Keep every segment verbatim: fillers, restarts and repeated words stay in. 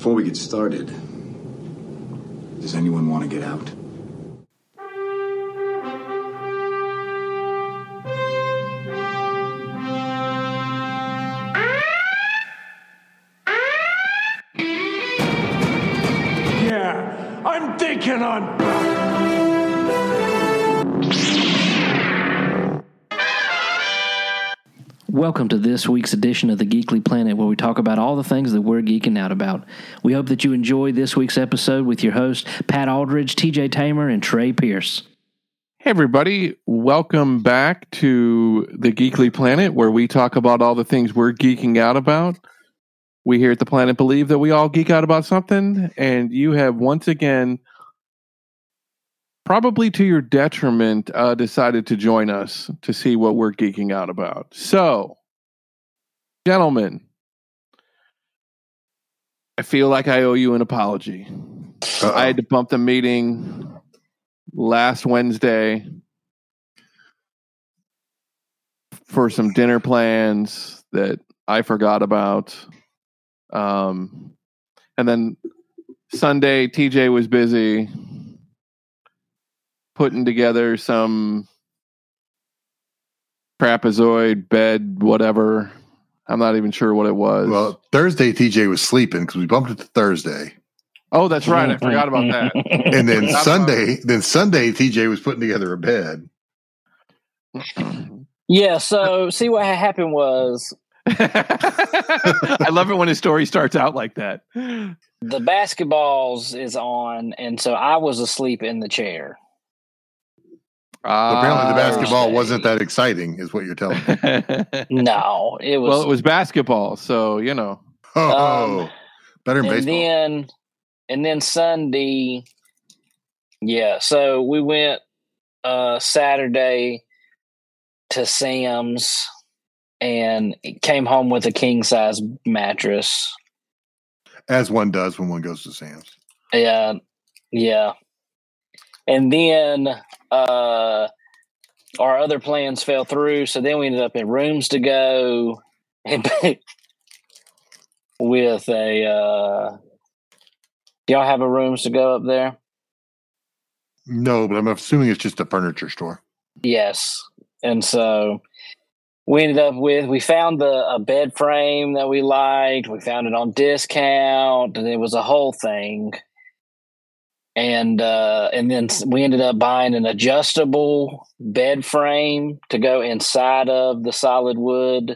Before we get started, does anyone want to get out? Yeah, I'm thinking on... Welcome to this week's edition of the Geekly Planet, where we talk about all the things that we're geeking out about. We hope that you enjoy this week's episode with your hosts, Pat Aldridge, T J Tamer, and Trey Pierce. Hey, everybody. Welcome back to the Geekly Planet, where we talk about all the things we're geeking out about. We here at the Planet believe that we all geek out about something, and you have once again, probably to your detriment, uh, decided to join us to see what we're geeking out about. So, gentlemen, I feel like I owe you an apology. Uh-oh. I had to bump the meeting last Wednesday for some dinner plans that I forgot about. Um, and then Sunday, T J was busy putting together some trapezoid bed, whatever. I'm not even sure what it was. Well, Thursday, T J was sleeping because we bumped it to Thursday. Oh, that's right. I forgot about that. And then Sunday, then Sunday, T J was putting together a bed. Yeah. So see what happened was, I love it when a story starts out like that. The basketballs is on, and so I was asleep in the chair. Uh, Apparently, the basketball Thursday. wasn't that exciting, is what you're telling me. No, it was. Well, it was basketball, so you know. Oh, um, better than and baseball. Then, and then Sunday, yeah. So we went uh, Saturday to Sam's and came home with a king size mattress, as one does when one goes to Sam's. Yeah, yeah. And then uh, our other plans fell through, so then we ended up in Rooms to Go and with a. Uh, do y'all have a Rooms to Go up there? No, but I'm assuming it's just a furniture store. Yes, and so we ended up with we found the a bed frame that we liked. We found it on discount, and it was a whole thing. And uh, and then we ended up buying an adjustable bed frame to go inside of the solid wood.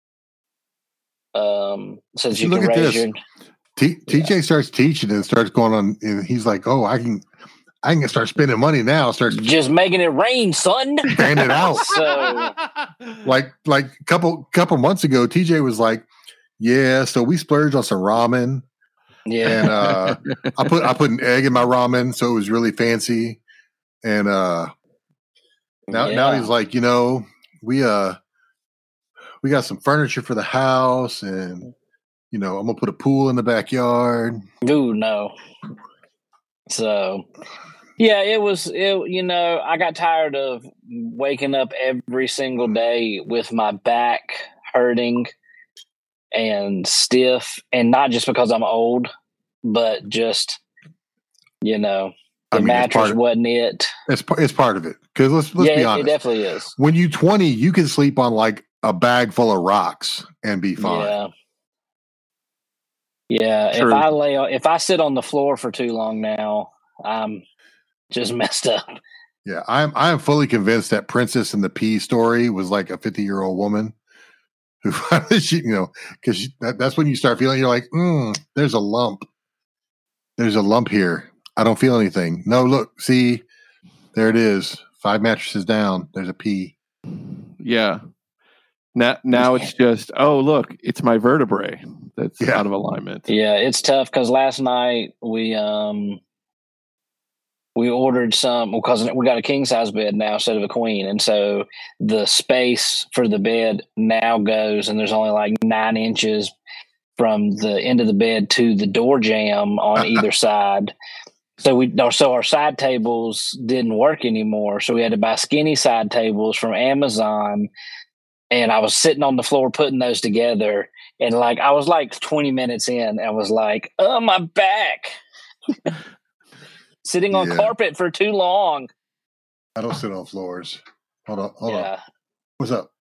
Um, so that you Look can at raise this. your. T- yeah. TJ starts teaching and starts going on, and he's like, "Oh, I can, I can start spending money now." Starts just making it rain, son. Fan it out. So, like, like a couple couple months ago, T J was like, "Yeah, so we splurged on some ramen." Yeah, and uh, I put I put an egg in my ramen, so it was really fancy. And uh, now yeah. now he's like, you know, we uh we got some furniture for the house, and you know, I'm gonna put a pool in the backyard. Ooh, no. So, yeah, it was it. You know, I got tired of waking up every single day with my back hurting and stiff, and not just because I'm old, but just, you know, the I mean, mattress of, wasn't it. It's it's part of it, because let's let's yeah, be honest, it definitely is. When you're twenty, you can sleep on like a bag full of rocks and be fine. Yeah, yeah. True. If I lay, if I sit on the floor for too long now, I'm just messed up. Yeah, I'm I'm fully convinced that Princess and the Pea story was like a fifty year old woman. Who, she, you know, because that, that's when you start feeling, you're like, mm, there's a lump. There's a lump here. I don't feel anything. No, look, see, there it is. Five mattresses down. There's a pea. Yeah. Now, now it's just, oh, look, it's my vertebrae that's yeah. out of alignment. Yeah, it's tough because last night we, um, we ordered some because we got a king size bed now instead of a queen. And so the space for the bed now goes, and there's only like nine inches from the end of the bed to the door jamb on either side. So we, so our side tables didn't work anymore. So we had to buy skinny side tables from Amazon. And I was sitting on the floor putting those together, And like I was like twenty minutes in and was like, oh, my back. Sitting on Yeah. carpet for too long. I don't sit on floors. Hold on. Hold yeah. on. What's up?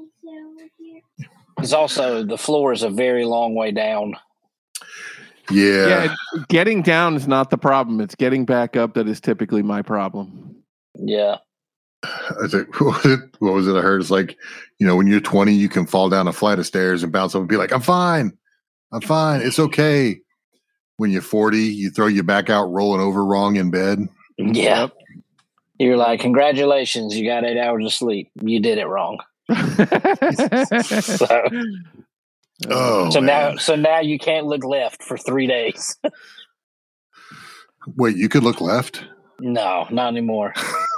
It's also the floor is a very long way down. Yeah. Yeah, getting down is not the problem. It's getting back up that is typically my problem. Yeah. I think, what was it? What was it I heard? It's like, you know, when you're twenty, you can fall down a flight of stairs and bounce up and be like, I'm fine. I'm fine. It's okay. When you're forty, you throw your back out rolling over wrong in bed. Yeah. You're like, congratulations, you got eight hours of sleep. You did it wrong. so Oh, so man. now so now you can't look left for three days. Wait, you could look left? No, not anymore.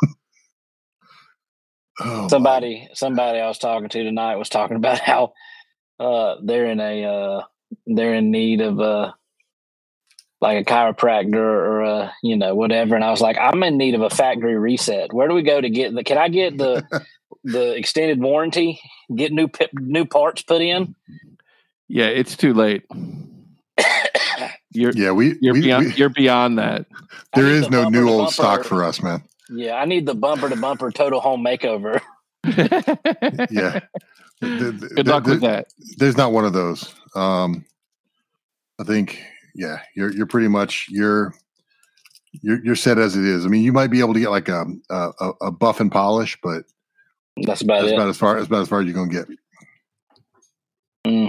Oh, somebody somebody I was talking to tonight was talking about how uh, they're in a uh, they're in need of uh, like a chiropractor or a, you know, whatever. And I was like, I'm in need of a factory reset. Where do we go to get the? Can I get the the extended warranty? Get new new parts put in? Yeah, it's too late. You're yeah, we you're we, beyond we, you're beyond that. there I need is the no new old bumper-to-bumper. stock for us, man. Yeah, I need the bumper to bumper total home makeover. Yeah. The- the- Good the- luck the- with that. There's not one of those. Um, I think, yeah, you're you're pretty much you're you're you're set as it is. I mean, you might be able to get like a a, a buff and polish, but That's about that's it. about as far as about as far as you're gonna get. Mm.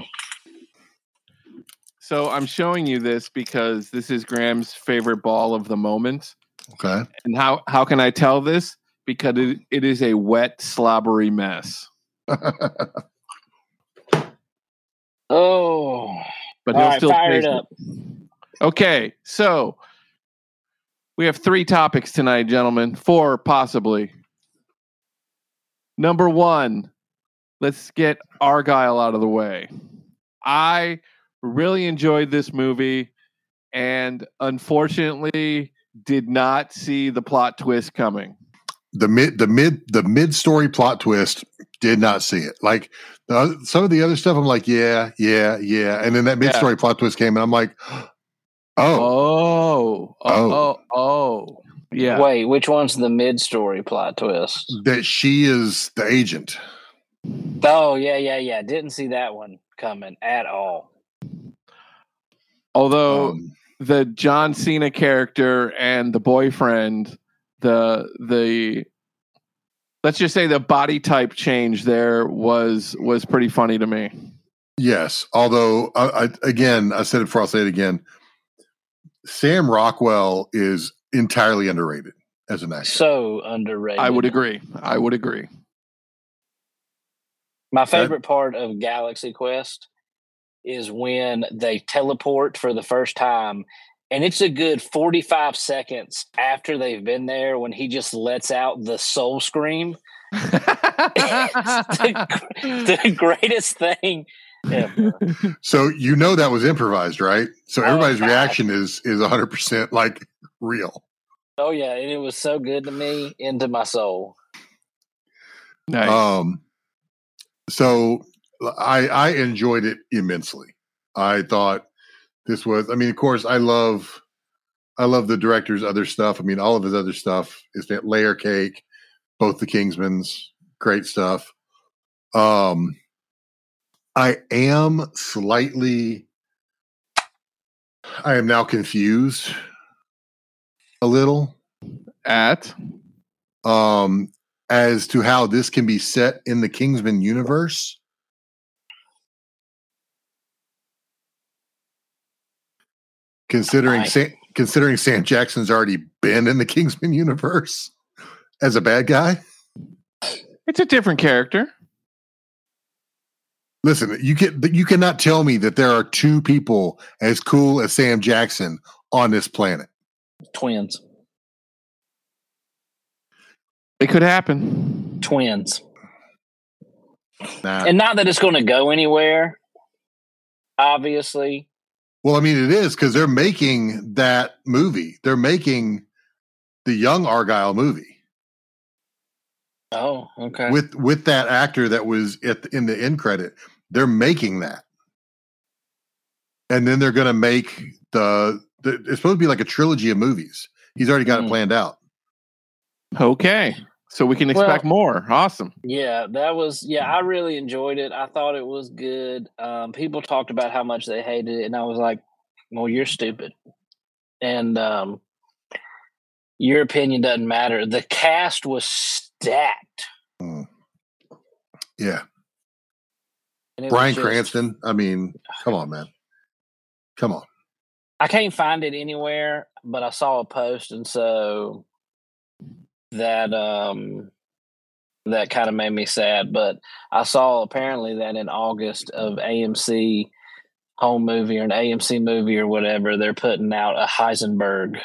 So I'm showing you this because this is Graham's favorite ball of the moment. Okay. And how how can I tell this? Because it, it is a wet, slobbery mess. Oh, But all he'll right, still fire it taste up. Okay, so we have three topics tonight, gentlemen. Four, possibly. Number one, let's get Argyle out of the way. I really enjoyed this movie and unfortunately did not see the plot twist coming. the mid the mid the mid story plot twist, did not see it. Like uh, some of the other stuff, I'm like, yeah, yeah, yeah, and then that mid story Yeah. plot twist came, and I'm like, oh, Oh, oh, Oh. oh, oh. Yeah. Wait, which one's the mid-story plot twist? that she is the agent. Oh, yeah, yeah, yeah. Didn't see that one coming at all. Although Um, the John Cena character and the boyfriend, the the let's just say the body type change there was was pretty funny to me. yes, although I, I, again, I said it before, I'll say it again. Sam Rockwell is entirely underrated as an actor. So underrated. I would agree. I would agree. My favorite part of Galaxy Quest is when they teleport for the first time, and it's a good forty-five seconds after they've been there when he just lets out the soul scream. the, the greatest thing ever. So you know that was improvised, right? So Oh, everybody's God. reaction is is one hundred percent like real. Oh, yeah, and it was so good to me, into my soul. Nice. Um, so I I enjoyed it immensely. I thought this was. I mean, of course, I love I love the director's other stuff. I mean, all of his other stuff is that Layer Cake, both the Kingsmans, great stuff. Um, I am slightly. I am now confused a little At um, as to how this can be set in the Kingsman universe. Considering I- Sam, considering Sam Jackson's already been in the Kingsman universe as a bad guy. it's a different character. Listen, you can you cannot tell me that there are two people as cool as Sam Jackson on this planet. Twins. It could happen. Twins. Nah. And not that it's going to go anywhere, obviously. Well, I mean, it is because they're making that movie. They're making the young Argyle movie Oh, okay. with with that actor that was at the, in the end credit. They're making that. and then they're going to make the, the. It's supposed to be like a trilogy of movies. He's already got Mm. it planned out. Okay. So we can expect Well- more. Awesome. Yeah, that was yeah. I really enjoyed it. I thought it was good. Um, people talked about how much they hated it, and I was like, "Well, you're stupid." And um, your opinion doesn't matter. The cast was stacked. Mm. Yeah, And it was Bryan just- Cranston. I mean, come on, man. Come on. I can't find it anywhere, but I saw a post, and so that um that kind of made me sad. But I saw apparently that in August of A M C home movie or an A M C movie or whatever, they're putting out a Heisenberg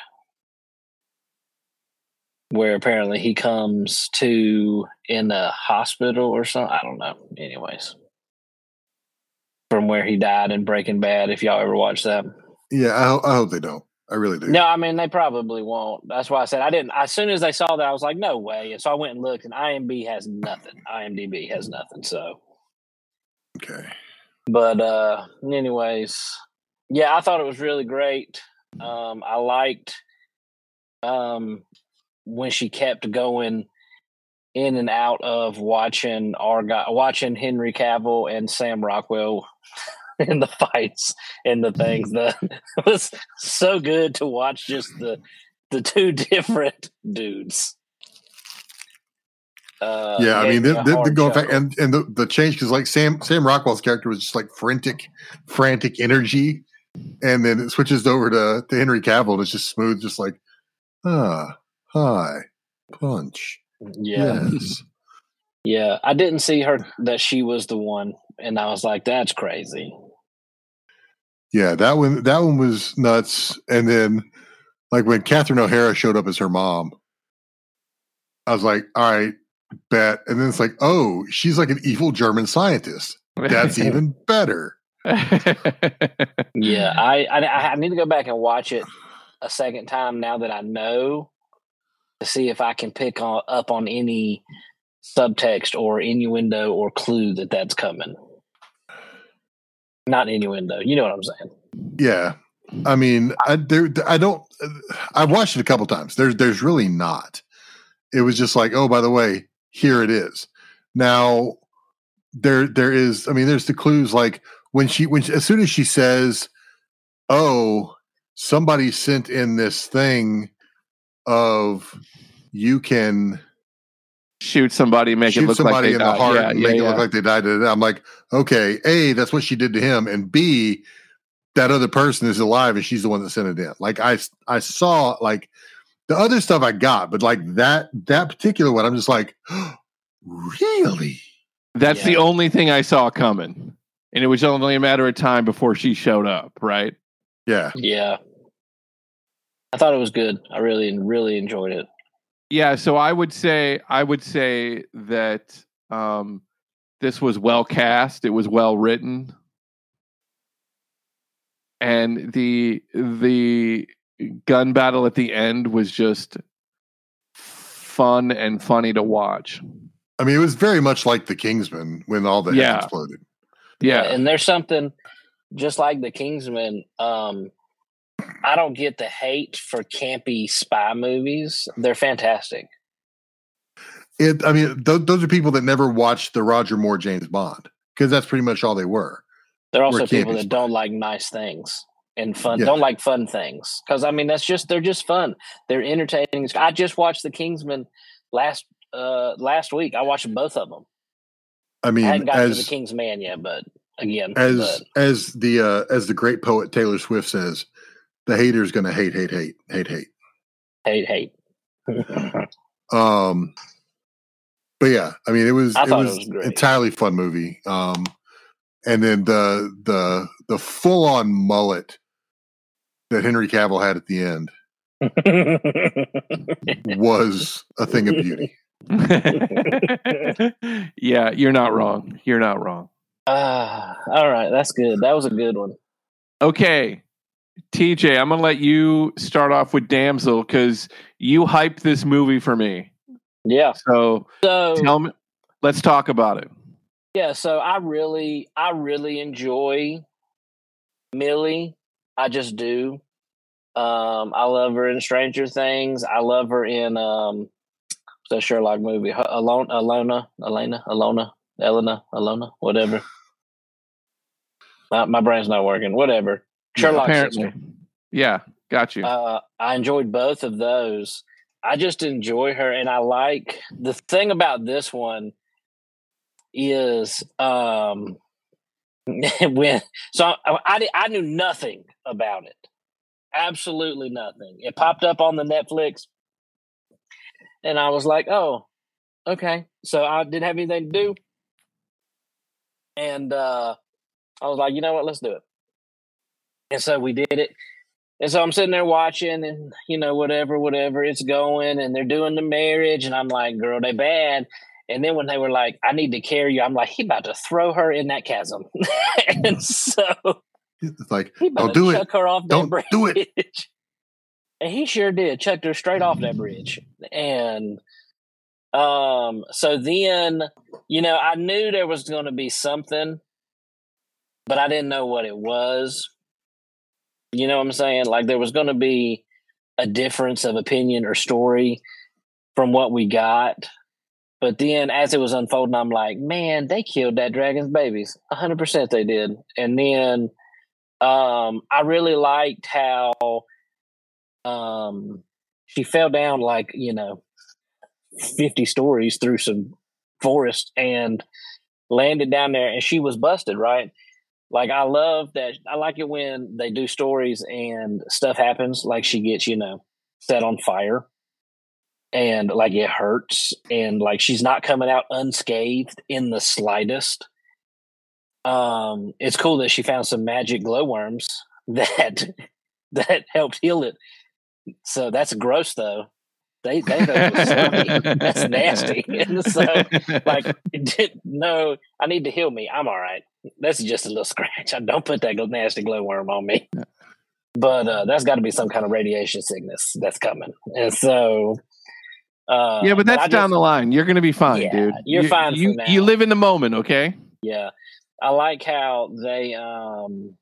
where apparently he comes to in a hospital or something. I don't know. Anyways, from where he died in Breaking Bad, if y'all ever watched that. Yeah, I, ho- I hope they don't. I really do. No, I mean they probably won't. That's why I said I didn't. As soon as they saw that, I was like, "No way!" And so I went and looked, and I M D B has nothing. I M D B has nothing. So, Okay. but uh, anyways, yeah, I thought it was really great. Um, I liked um when she kept going in and out of watching our guy, watching Henry Cavill and Sam Rockwell in the fights and the things. That it was so good to watch just the the two different dudes. Uh, Yeah, I mean, gave me they're, a they're hard going back, chuckle. and and the, the change because like Sam Sam Rockwell's character was just like frantic, frantic energy, and then it switches over to to Henry Cavill, and it's just smooth, just like ah, hi, punch, yeah, yes, yeah. I didn't see her that she was the one, and I was like, "That's crazy." yeah. That one that one was nuts, and then like when Catherine O'Hara showed up as her mom, I was like, all right, bet, and then it's like, oh, she's like an evil German scientist. That's even better. Yeah, I, I I need to go back and watch it a second time now that I know to see if I can pick on, up on any subtext or innuendo or clue that that's coming. Not innuendo, you know what I'm saying? Yeah, I mean, I there, I don't. I've watched it a couple times. There's, there's really not. It was just like, oh, by the way, here it is. Now, there, there is. I mean, there's the clues. Like when she, when she, as soon as she says, "Oh, somebody sent in this thing of you can Shoot somebody, make shoot it look somebody like they in died. the heart Yeah, and yeah, make it yeah. look like they died." I'm like, okay, A, that's what she did to him, and B, that other person is alive and she's the one that sent it in. Like I, I saw like the other stuff I got, but like that, that particular one, I'm just like, really? That's Yeah. the only thing I saw coming. And it was only a matter of time before she showed up, right? Yeah. Yeah. I thought it was good. I really, really enjoyed it. Yeah, so I would say I would say that um, this was well cast. It was well written, and the the gun battle at the end was just fun and funny to watch. I mean, it was very much like the Kingsman when all the Yeah. heads exploded. Yeah, And there's something just like the Kingsman. Um, I don't get the hate for campy spy movies. They're fantastic. It, I mean, th- those are people that never watched the Roger Moore James Bond because that's pretty much all they were. There are also We're people campy that spy. don't like nice things and fun. Yeah. Don't like fun things because I mean that's just they're just fun. They're entertaining. I just watched the Kingsman last uh, last week. I watched both of them. I I mean, hadn't gotten to as the King's Man yet, but again, as but, as the uh, as the great poet Taylor Swift says, the hater's going to hate, hate, hate, hate, hate. hate, hate. Um, but yeah, I mean, it was I it thought it was, was great. entirely fun movie. Um, and then the the the full on mullet that Henry Cavill had at the end was a thing of beauty. yeah, you're not wrong. You're not wrong. Ah, all right, that's good. That was a good one. Okay, T J, I'm gonna let you start off with Damsel because you hyped this movie for me. Yeah. So So tell me, let's talk about it. yeah, so I really, I really enjoy Millie. I just do. Um, I love her in Stranger Things. I love her in um, the Sherlock movie. Alona, Alona, Elena, Alona, Elena, Alona, whatever. My, my brain's not working. Whatever. Sherlock's Apparently. sister. Yeah, got you. Uh, I enjoyed both of those. I just enjoy her, and I like the thing about this one is um, when so I, I I knew nothing about it. Absolutely nothing. It popped up on the Netflix, and I was like, "Oh, okay." So I didn't have anything to do, and uh, I was like, "You know what? Let's do it." And so we did it. And so I'm sitting there watching, and you know, whatever, whatever, it's going, and they're doing the marriage, and I'm like, "Girl, they bad." And then when they were like, "I need to carry you," I'm like, "He about to throw her in that chasm," and so. It's like, He don't do chuck it. her off that Don't bridge. do it. And he sure did. Chucked her straight off that bridge. And um, so then, you know, I knew there was going to be something, but I didn't know what it was. You know what I'm saying? Like there was going to be a difference of opinion or story from what we got. But then as it was unfolding, I'm like, man, they killed that dragon's babies. one hundred percent they did. And then Um, I really liked how um, she fell down like, you know, fifty stories through some forest and landed down there, and she was busted, right? Like, I love that. I like it when they do stories and stuff happens, like she gets, you know, set on fire and like it hurts, and like she's not coming out unscathed in the slightest. Um, it's cool that she found some magic glowworms that that helped heal it. So that's gross, though. They they think it was slimy. That's nasty. And so, like, it did, no, I need to heal me. I'm all right. That's just a little scratch. I don't put that nasty glowworm on me. But uh, that's got to be some kind of radiation sickness that's coming. And so, uh, yeah, but that's but down just, the line. You're going to be fine, yeah, dude. You're you, fine. You for now. you live in the moment, okay? Yeah. I like how they, um,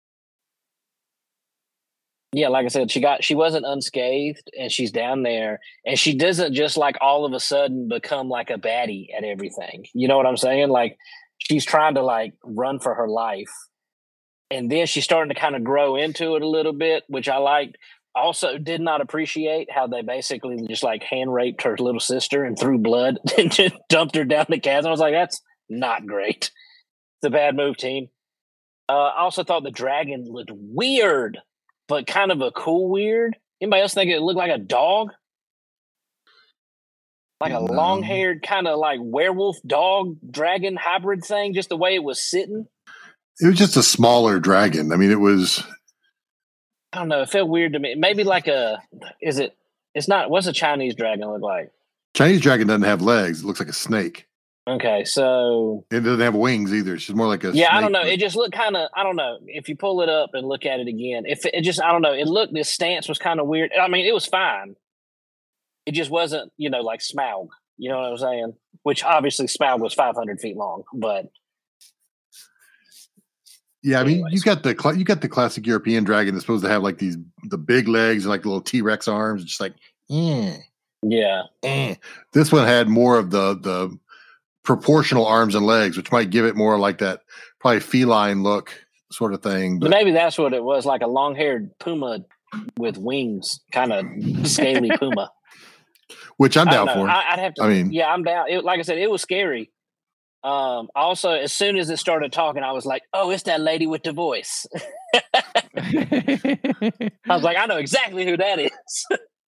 yeah, like I said, she got, she wasn't unscathed, and she's down there, and she doesn't just like all of a sudden become like a baddie at everything. You know what I'm saying? Like she's trying to like run for her life, and then she's starting to kind of grow into it a little bit, which I liked. Also did not appreciate how they basically just like hand raped her little sister and threw blood and just dumped her down the chasm. I was like, that's not great. It's a bad move, team. Uh, I also thought the dragon looked weird, but kind of a cool weird. Anybody else think it looked like a dog? Like a No. long-haired kind of like werewolf dog dragon hybrid thing, just the way it was sitting. It was just a smaller dragon. I mean, it was. I don't know. It felt weird to me. Maybe like a, is it, it's not, what's a Chinese dragon look like? Chinese dragon doesn't have legs. It looks like a snake. Okay, so It doesn't have wings either. She's more like a yeah, snake, I don't know. but- It just looked kind of, I don't know. If you pull it up and look at it again, if it, it just, I don't know. It looked, this stance was kind of weird. I mean, it was fine. It just wasn't, you know, like Smaug. You know what I'm saying? Which obviously Smaug was five hundred feet long, but Yeah, I mean, Anyways. you got the cla- you got the classic European dragon that's supposed to have like these the big legs and like little T Rex arms, just like. Eh, yeah, eh. This one had more of the the proportional arms and legs, which might give it more like that probably feline look sort of thing. but But maybe that's what it was, like a long-haired puma with wings, kind of scaly puma. which I'm I down don't know. for. I, I'd have to. I mean- yeah, I'm down. It, like I said, it was scary. Um, also, as soon as it started talking, I was like, "Oh, it's that lady with the voice." I was like, "I know exactly who that is."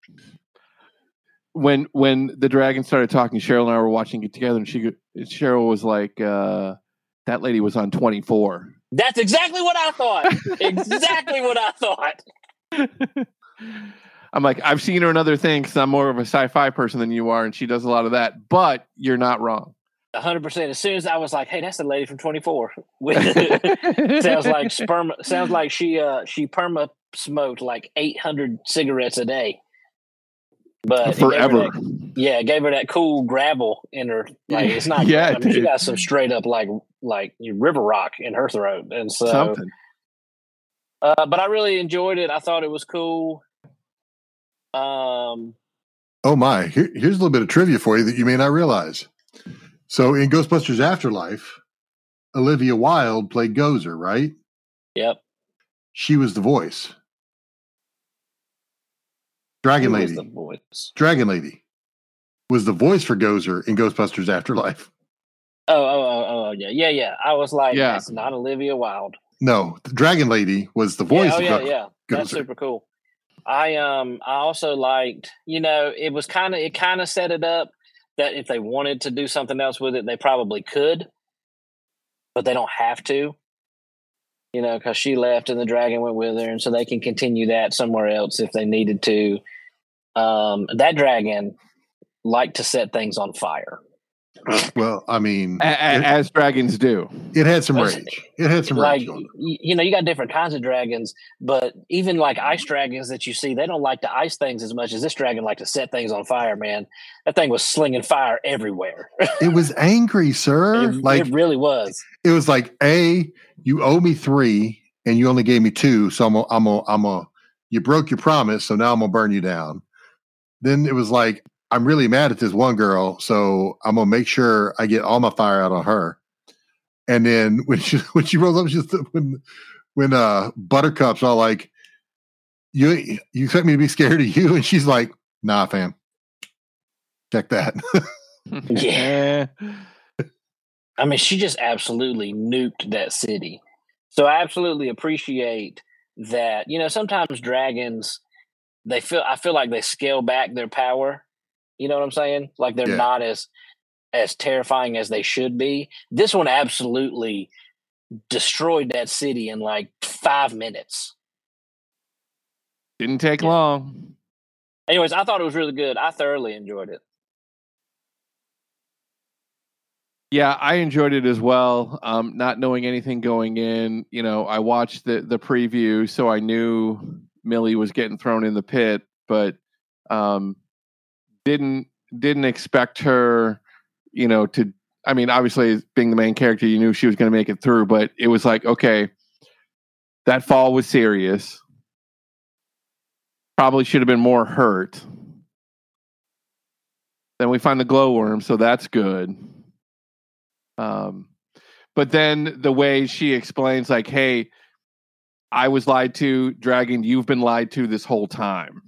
when when the dragon started talking, Cheryl and I were watching it together, and she go- Cheryl was like, uh, "That lady was on twenty-four." That's exactly what I thought. Exactly what I thought. I'm like, I've seen her in other things because I'm more of a sci-fi person than you are, and she does a lot of that. But you're not wrong. A hundred percent. As soon as I was like, "Hey, that's the lady from twenty-four." sounds like sperm. Sounds like she uh she perma smoked like eight hundred cigarettes a day. But it gave her Forever. that- yeah, it gave her that cool gravel in her. Like it's not. Yeah, I it mean, she did. got some straight up like like river rock in her throat, and so Something. um, but Something. Uh, but I really enjoyed it. I thought it was cool. Um, Oh my! Here, here's a little bit of trivia for you that you may not realize. So in Ghostbusters Afterlife, Olivia Wilde played Gozer, right? Yep. She was the voice. Dragon Who Lady. was the voice? Dragon Lady was the voice for Gozer in Ghostbusters Afterlife. Oh, oh, oh, oh, yeah, yeah, yeah. I was like, Yeah. that's not Olivia Wilde. No, the Dragon Lady was the voice Yeah, oh, of yeah, Go- yeah. That's Gozer. super cool. I um I also liked, you know, it was kind of it kind of set it up that if they wanted to do something else with it, they probably could, but they don't have to. You know, because she left and the dragon went with her, and so they can continue that somewhere else if they needed to. Um, that dragon liked to set things on fire. Well, I mean, A- a- it, as dragons do. it had some That's- rage. It had some Like rage on it. y- you know, you got different kinds of dragons, but even like ice dragons that you see, they don't like to ice things as much as this dragon liked to set things on fire. Man, that thing was slinging fire everywhere. It was angry, sir. it, like it really was. it was like, A, you owe me three and you only gave me two, so I'm a, I'm a, I'm a, you broke your promise, so now I'm gonna burn you down. Then it was like, I'm really mad at this one girl, so I'm gonna make sure I get all my fire out on her. And then when she when she rolls up, she's when when uh Buttercup's all like, You you expect me to be scared of you? And she's like, nah, fam. Check that. Yeah. I mean, she just absolutely nuked that city. So I absolutely appreciate that. You know, sometimes dragons, they feel I feel like they scale back their power. You know what I'm saying? Like they're Yeah. not as as terrifying as they should be. This one absolutely destroyed that city in like five minutes. Didn't take Yeah. long. Anyways, I thought it was really good. I thoroughly enjoyed it. Yeah, I enjoyed it as well. Um, not knowing anything going in, you know, I watched the the preview, so I knew Millie was getting thrown in the pit, but um, didn't didn't expect her, you know, to. I mean, obviously, being the main character, you knew she was going to make it through, but it was like, okay, that fall was serious. Probably should have been more hurt. Then we find the glowworm, so that's good. Um, but then the way she explains, like, hey, I was lied to, Dragon, you've been lied to this whole time.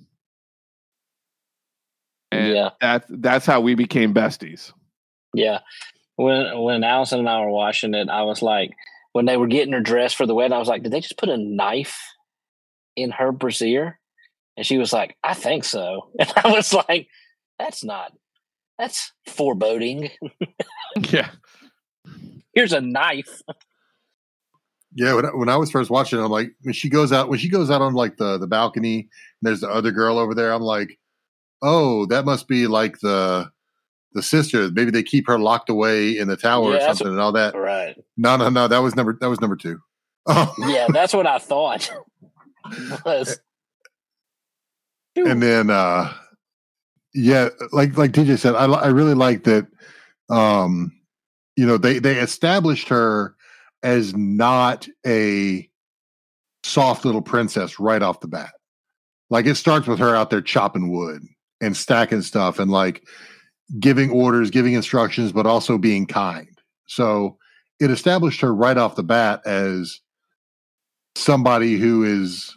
And Yeah. that, that's how we became besties. Yeah. When when Allison and I were watching it, I was like, when they were getting her dressed for the wedding, I was like, did they just put a knife in her brassiere? And she was like, I think so. And I was like, that's not, that's foreboding. Yeah. Here's a knife. Yeah, when I, when I was first watching it, I'm like, when she goes out, when she goes out on like the the balcony, and there's the other girl over there, I'm like, oh, that must be like the the sister. Maybe they keep her locked away in the tower Yeah, or that's something and all that. Right. No, no, no, that was number that was number two. Oh. Yeah, that's what I thought. was. And then, uh, yeah, like like T J said, I I really like that. Um, you know, they they established her as not a soft little princess right off the bat. Like it starts with her out there chopping wood and stacking stuff and like giving orders, giving instructions, but also being kind. So it established her right off the bat as somebody who is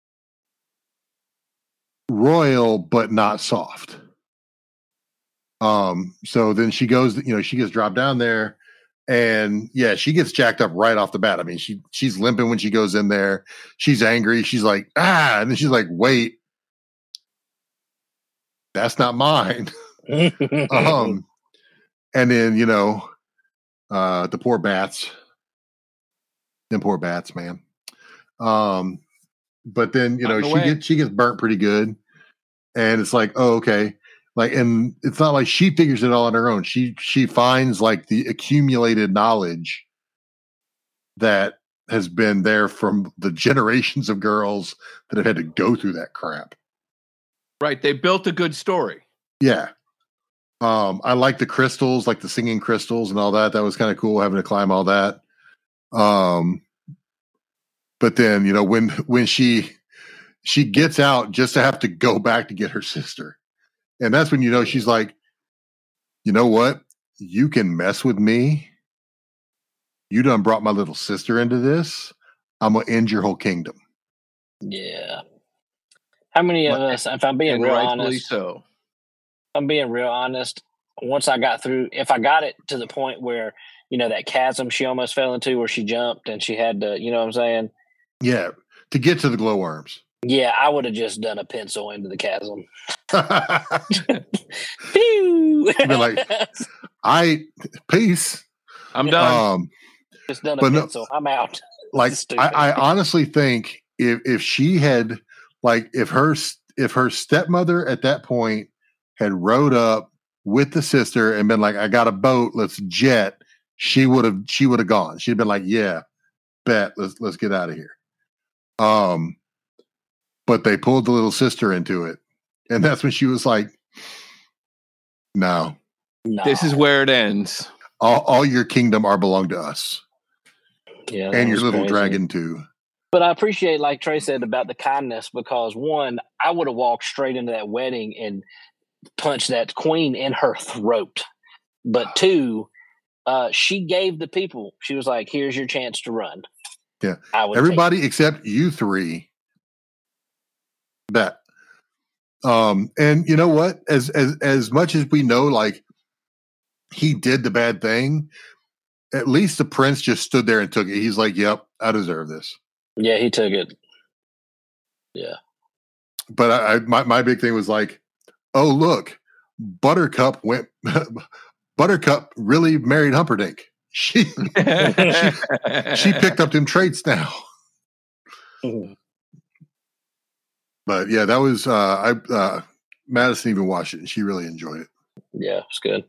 royal but not soft. Um, so then she goes, you know, she gets dropped down there. And yeah, she gets jacked up right off the bat. I mean, she she's limping when she goes in there. She's angry. She's like, ah, and then she's like, wait, that's not mine. um, and then you know, uh, the poor bats, them poor bats, man. Um, but then you know, Out of the she way. gets she gets burnt pretty good, and it's like, oh, okay. Like, and it's not like she figures it all on her own. She she finds like the accumulated knowledge that has been there from the generations of girls that have had to go through that crap. Right. They built a good story. Yeah. Um, I like the crystals, like the singing crystals and all that. That was kind of cool having to climb all that. Um, But then, you know, when when she she gets out just to have to go back to get her sister. And that's when you know she's like, you know what? You can mess with me. You done brought my little sister into this. I'm gonna end your whole kingdom. Yeah. How many of us, if I'm being And real rightfully honest, so. I'm being real honest. Once I got through, if I got it to the point where, you know, that chasm she almost fell into where she jumped and she had to, you know what I'm saying? Yeah, to get to the glowworms. Yeah, I would have just done a pencil into the chasm. You'd be like, I peace. I'm done. Um, just done a but no- pencil. I'm out. like This is stupid. I, I honestly think if if she had like if her if her stepmother at that point had rowed up with the sister and been like, I got a boat, let's jet, she would have she would have gone. She'd been like, yeah, bet, let's let's get out of here. Um, but they pulled the little sister into it, and that's when she was like, no, No. This is where it ends. all, all your kingdom are belong to us, Yeah, that and your was little crazy. dragon too. But I appreciate, like Trey said, about the kindness because one, I would have walked straight into that wedding and punched that queen in her throat. But two, uh, she gave the people. She was like, "Here's your chance to run." Yeah, I would everybody except you three. Bet. Um, and you know what? As as as much as we know, like he did the bad thing, at least the prince just stood there and took it. He's like, "Yep, I deserve this." take- yeah, he took it. Yeah, But I, I my my big thing was like, "Oh look, Buttercup went. Buttercup really married Humperdinck. She she picked up them traits now." But yeah, that was uh, I uh, Madison even watched it and she really enjoyed it. yeah, it's good.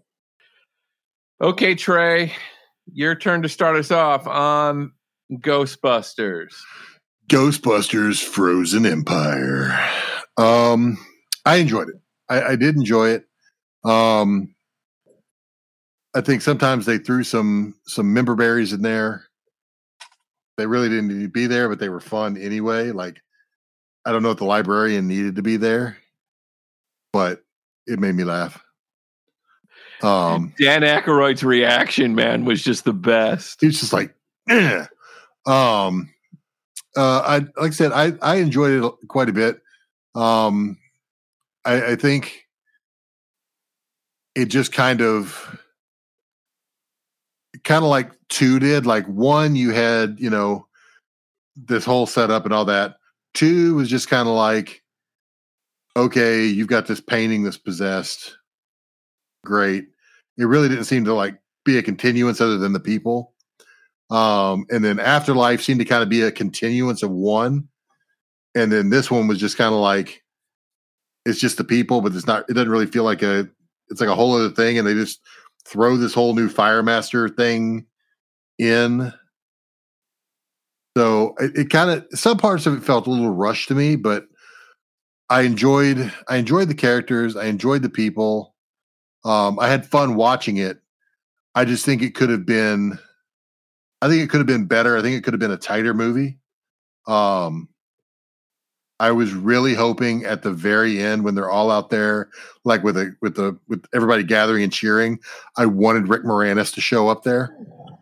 Okay, Trey, your turn to start us off on Ghostbusters. Ghostbusters Frozen Empire. Um, I enjoyed it. I, I did enjoy it. Um, I think sometimes they threw some some member berries in there. They really didn't need to be there, but they were fun anyway. Like, I don't know if the librarian needed to be there, but it made me laugh. Um, Dan Aykroyd's reaction, man, was just the best. It's just like, eh. um, uh, I like I said, I I enjoyed it quite a bit. Um, I, I think it just kind of, kind of like two did. Like one, you had you know this whole setup and all that. Two was just kind of like, okay, you've got this painting that's possessed. Great. It really didn't seem to like be a continuance other than the people. Um, and then Afterlife seemed to kind of be a continuance of one. And then this one was just kind of like, it's just the people, but it's not, it doesn't really feel like a, it's like a whole other thing. And they just throw this whole new Firemaster thing in. So it, it kind of, some parts of it felt a little rushed to me, but I enjoyed, I enjoyed the characters. I enjoyed the people. Um, I had fun watching it. I just think it could have been, I think it could have been better. I think it could have been a tighter movie. Um, I was really hoping at the very end when they're all out there, like with a, with the, with everybody gathering and cheering, I wanted Rick Moranis to show up there.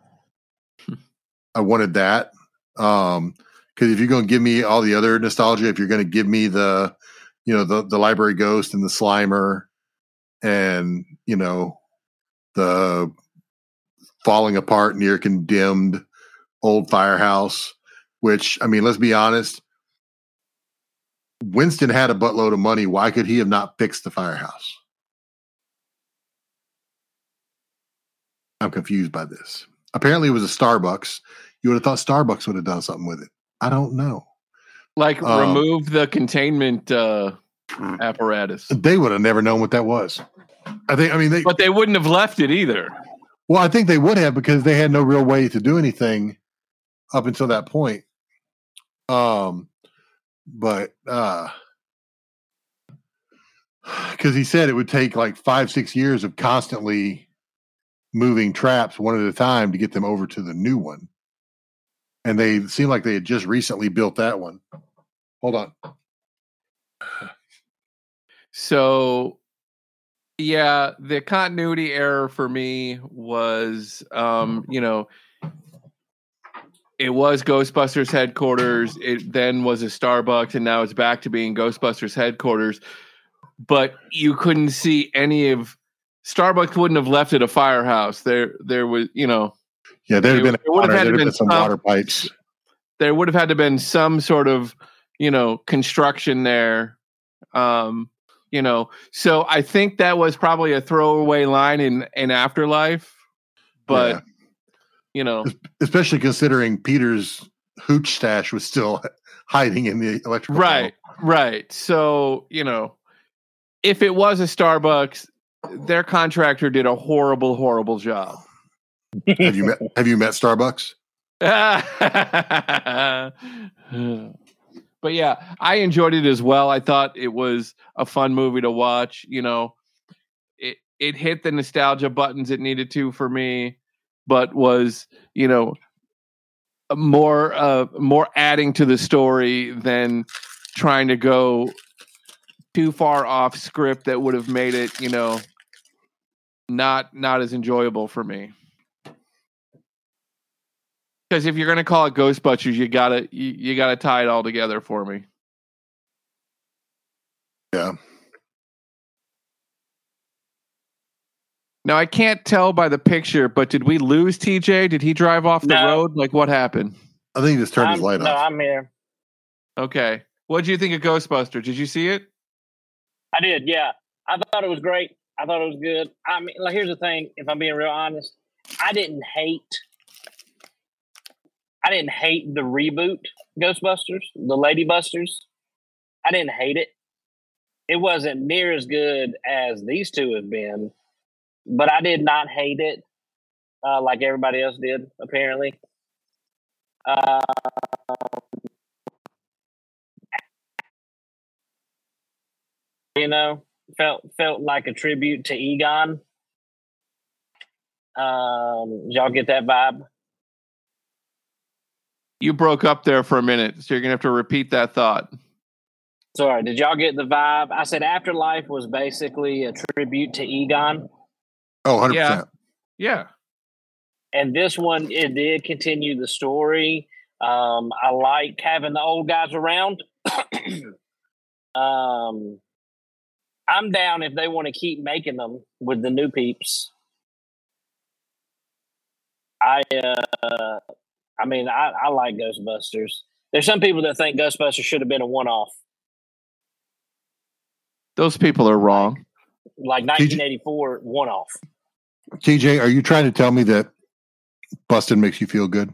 I wanted that. Um, cause if you're going to give me all the other nostalgia, if you're going to give me the, you know, the, the library ghost and the Slimer and, you know, the falling apart near condemned old firehouse, which, I mean, let's be honest, Winston had a buttload of money. Why could he have not fixed the firehouse? I'm confused by this. Apparently it was a Starbucks. You would have thought Starbucks would have done something with it. I don't know. Like, Um, remove the containment uh, apparatus. They would have never known what that was. I think, I mean, they, But they wouldn't have left it either. well, I think they would have because they had no real way to do anything up until that point. Um, but, uh, because he said it would take like five, six years of constantly moving traps one at a time to get them over to the new one. and they seemed like they had just recently built that one. Hold on. So, yeah, the continuity error for me was, um, you know, it was Ghostbusters headquarters. It then was a Starbucks, and now it's back to being Ghostbusters headquarters. But you couldn't see any of Starbucks. Wouldn't have left it a firehouse. There, there was, you know, yeah, there'd have been, there would have had to been, been some some water pipes. There would have had to been some sort of, you know, construction there. Um, you know, so I think that was probably a throwaway line in in Afterlife, but. Yeah. You know, especially considering Peter's hooch stash was still hiding in the electrical. Right, panel. Right. So, you know, if it was a Starbucks, their contractor did a horrible, horrible job. Have you met? Have you met Starbucks? But yeah, I enjoyed it as well. I thought it was a fun movie to watch. You know, it it hit the nostalgia buttons it needed to for me. But was, you know, more uh, more adding to the story than trying to go too far off script that would have made it, you know, not not as enjoyable for me. Because if you're going to call it Ghostbusters, you gotta you, you gotta tie it all together for me. Yeah. Now, I can't tell by the picture, but did we lose T J? Did he drive off the no. road? Like, what happened? I think he just turned I'm, his light no, off. I'm here. Okay. What did you think of Ghostbusters? Did you see it? I did, yeah. I thought it was great. I thought it was good. I mean, like, here's the thing. If I'm being real honest, I didn't hate. I didn't hate the reboot Ghostbusters, the Ladybusters. I didn't hate it. It wasn't near as good as these two have been. But I did not hate it uh, like everybody else did, apparently. Uh, you know, felt felt like a tribute to Egon. Um, did y'all get that vibe? You broke up there for a minute, so you're going to have to repeat that thought. Sorry, did y'all get the vibe? I said Afterlife was basically a tribute to Egon. Oh, one hundred percent. Yeah. yeah. And this one, it did continue the story. Um, I like having the old guys around. um, I'm down if they want to keep making them with the new peeps. I, uh, I mean, I, I like Ghostbusters. There's some people that think Ghostbusters should have been a one-off. Those people are wrong. Like nineteen eighty-four one-off. T J, are you trying to tell me that busting makes you feel good?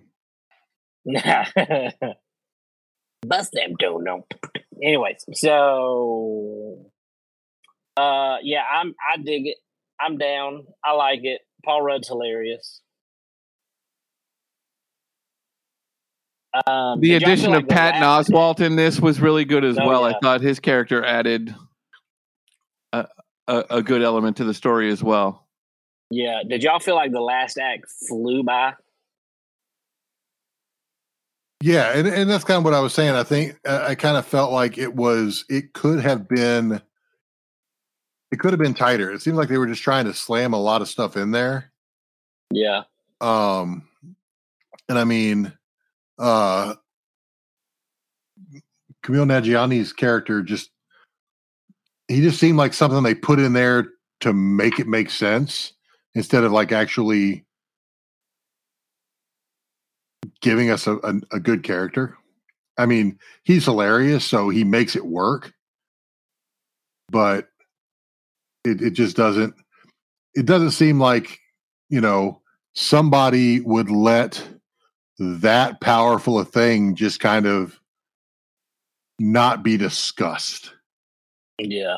Bust them, don't know. Anyways, so uh, yeah, I'm I dig it. I'm down. I like it. Paul Rudd's hilarious. Um, the addition like of Patton Oswalt in this was really good as oh, well. Yeah. I thought his character added a, a, a good element to the story as well. Yeah. Did y'all feel like the last act flew by? Yeah, and, and that's kind of what I was saying. I think uh, I kind of felt like it was, it could have been, it could have been tighter. It seemed like they were just trying to slam a lot of stuff in there. Yeah. Um, and I mean, uh, Kumail Nanjiani's character just, he just seemed like something they put in there to make it make sense instead of like actually giving us a, a, a good character. I mean, he's hilarious, so he makes it work, but it, it just doesn't, it doesn't seem like, you know, somebody would let that powerful a thing just kind of not be discussed. Yeah.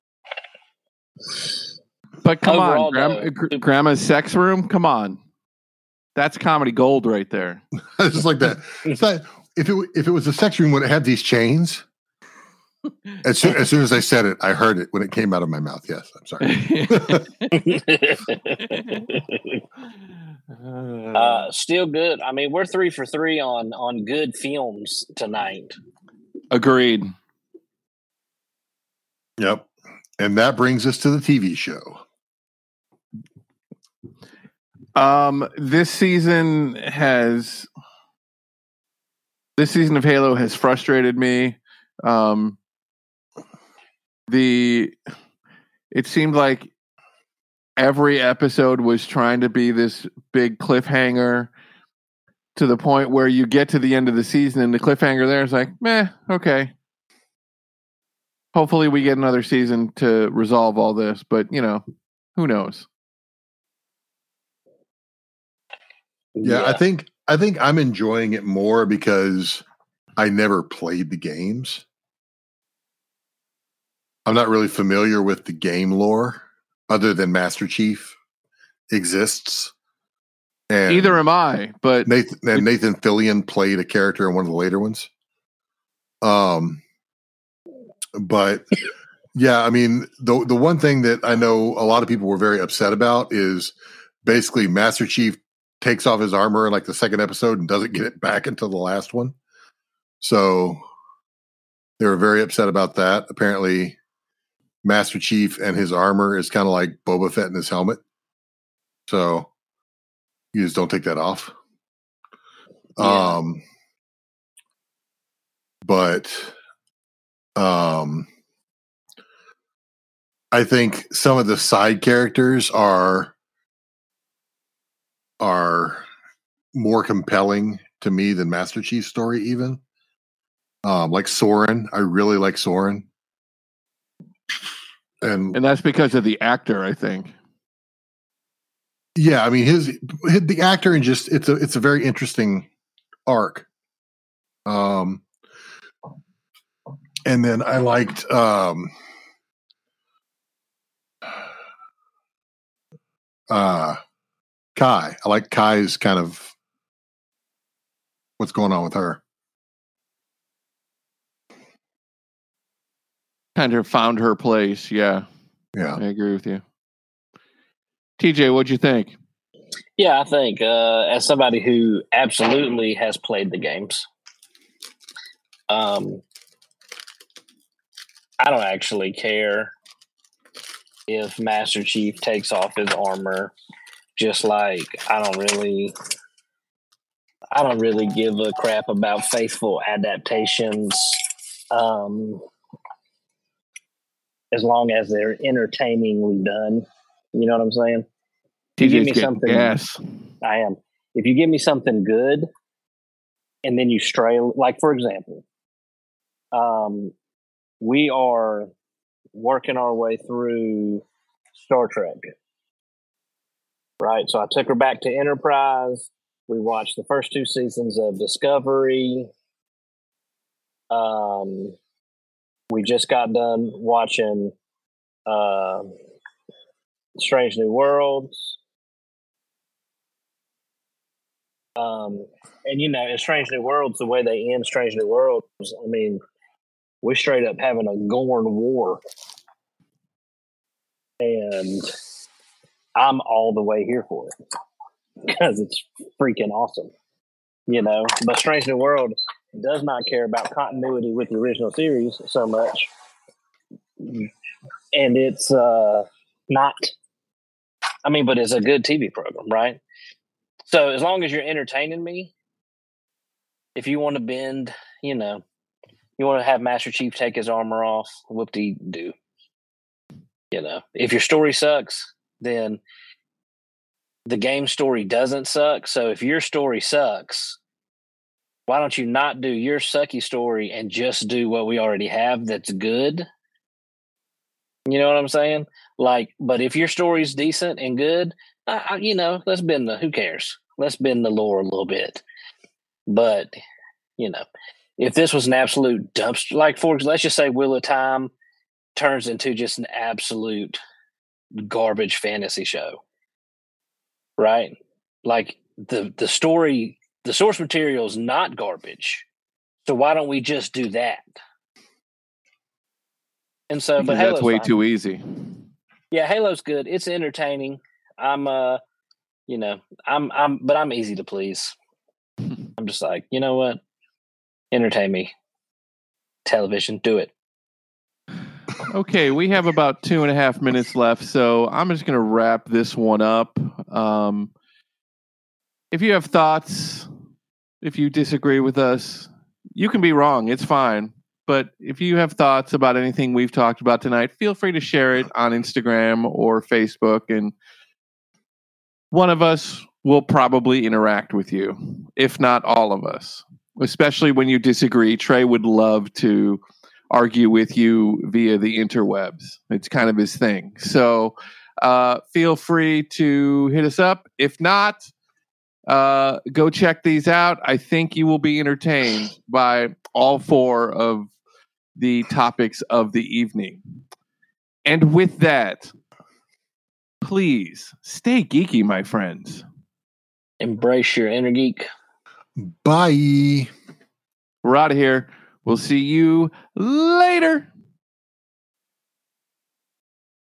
But come Overall, on, Grandma, though, Gr- Grandma's sex room. Come on, that's comedy gold right there. It's just like that. It's not, if it if it was a sex room, would it have these chains? As soon, as soon as I said it, I heard it when it came out of my mouth. Yes, I'm sorry. uh, still good. I mean, we're three for three on on good films tonight. Agreed. Yep. And that brings us to the T V show. Um, this season has this season of Halo has frustrated me. Um, the it seemed like every episode was trying to be this big cliffhanger to the point where you get to the end of the season and the cliffhanger there is like, meh, okay. Hopefully we get another season to resolve all this, but you know, who knows? Yeah, Yeah. I think I think I'm enjoying it more because I never played the games. I'm not really familiar with the game lore other than Master Chief exists. And Either am I, but Nathan and Nathan Fillion played a character in one of the later ones. Um, but yeah, I mean, the the one thing that I know a lot of people were very upset about is basically Master Chief takes off his armor in like the second episode and doesn't get it back until the last one. So they were very upset about that. Apparently, Master Chief and his armor is kind of like Boba Fett and his helmet. So you just don't take that off. Yeah. Um, but um, I think some of the side characters are are more compelling to me than Master Chief's story, even. Um, like Soren, I really like Soren, and and that's because of the actor, I think. yeah, I mean his, his the actor and just it's a it's a very interesting arc. Um, and then I liked um, uh, Kai. I like Kai's kind of what's going on with her. Kind of found her place. Yeah, Yeah, I agree with you. T J, what'd you think? Yeah, I think uh, as somebody who absolutely has played the games, um, I don't actually care if Master Chief takes off his armor. Just like I don't really, I don't really give a crap about faithful adaptations, um, as long as they're entertainingly done. You know what I'm saying? You give T J's me getting something. gas. I am. If you give me something good, and then you stray, like for example, um, we are working our way through Star Trek, right? So I took her back to Enterprise. We watched the first two seasons of Discovery. Um, we just got done watching uh, Strange New Worlds. Um, and you know, in Strange New Worlds, the way they end Strange New Worlds, I mean, we're straight up having a Gorn war. And I'm all the way here for it because it's freaking awesome, you know. But Strange New World does not care about continuity with the original series so much, and it's uh, not. I mean, but it's a good T V program, right? So as long as you're entertaining me, if you want to bend, you know, you want to have Master Chief take his armor off, whoop-de-doo. You know, if your story sucks, then the game story doesn't suck. So if your story sucks, why don't you not do your sucky story and just do what we already have that's good? You know what I'm saying? Like, but if your story's decent and good, I, you know, let's bend the, who cares? Let's bend the lore a little bit. But, you know, if this was an absolute dumpster, like for let's just say Wheel of Time turns into just an absolute garbage fantasy show, right? Like the the story, the source material is not garbage. So why don't we just do that? And so, Because but Halo's that's way fine. too easy. Yeah, Halo's good. It's entertaining. I'm, uh, you know, I'm, I'm, but I'm easy to please. I'm just like, you know what? Entertain me. Television, do it. Okay, we have about two and a half minutes left, so I'm just going to wrap this one up. Um, if you have thoughts, if you disagree with us, you can be wrong. It's fine. But if you have thoughts about anything we've talked about tonight, feel free to share it on Instagram or Facebook, and one of us will probably interact with you, if not all of us, especially when you disagree. Trey would love to argue with you via the interwebs. It's kind of his thing. So uh, feel free to hit us up. If not, uh, go check these out. I think you will be entertained by all four of the topics of the evening. And with that, please stay geeky, my friends. Embrace your inner geek. Bye. We're out of here. We'll see you later.